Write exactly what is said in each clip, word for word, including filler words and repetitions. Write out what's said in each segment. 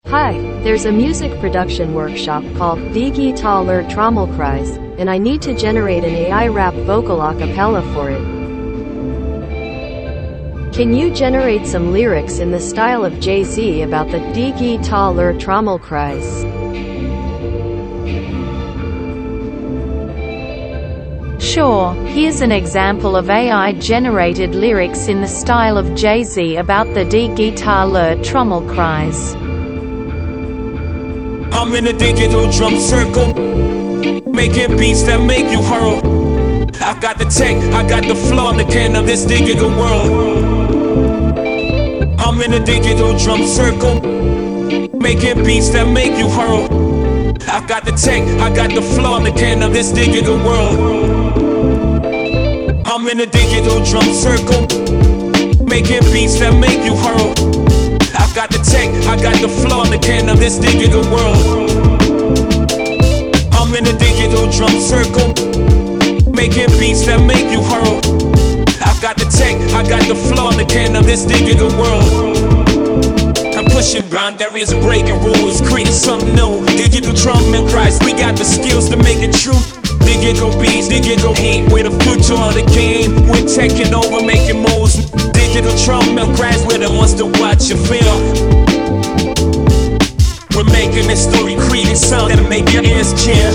Hi, there's a music production workshop called Digitaler Trommelkreis, and I need to generate an A I rap vocal a cappella for it. Can you generate some lyrics in the style of Jay-Z about the Digitaler Trommelkreis? Sure, here's an example of A I-generated lyrics in the style of Jay-Z about the Digitaler Trommelkreis. I'm in a digital drum circle, making beats that make you hurl. I got the tech, I got the flow, I'm the king of this digital world. I'm in a digital drum circle, making beats that make you hurl. I got the tech, I got the flow, I'm the king of this digital world. I'm in a digital drum circle, making beats that make you hurl. I got the tech, I got the flow, I'm the king of this digital world. I'm in a digital drum circle, making beats that make you hurl. I got the tech, I got the flow, I'm the king of this digital world. I'm pushing boundaries, breaking rules, creating something new. Digital Trommelkreis, we got the skills to make it true. Digital beats, digital heat, we're the future of the game. We're taking over, making moves. Digital Trommelkreis, we're the ones to watch you feel. We're making this story, creating sound that'll make your ears cheer.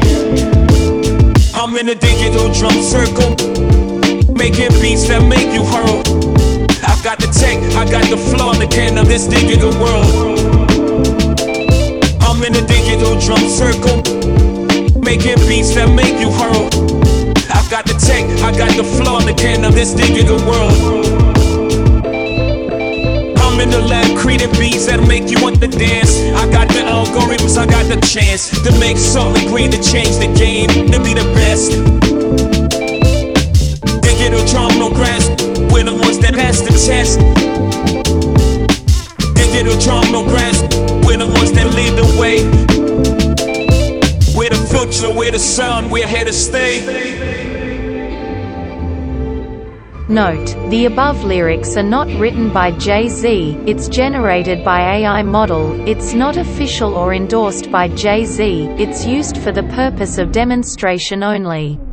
I'm in a digital drum circle, making beats that make you hurl. I got the tech, I got the flow, I'm the king of this digital world. I'm in a digital drum circle, making beats that make you hurl. I got the tech, I got the flow, I'm the king of this digital world. I'm in the lab creating beats that'll make you want to dance. I got the algorithms, I got the chance to make solid green, to change the game, to be the best. Digital Trommelkreis, we're the ones that pass the test. Digital Trommelkreis, we're the ones that lead the way. We're the future, we're the sound, we're here to stay. Note: the above lyrics are not written by Jay-Z, it's generated by A I model, it's not official or endorsed by Jay-Z, it's used for the purpose of demonstration only.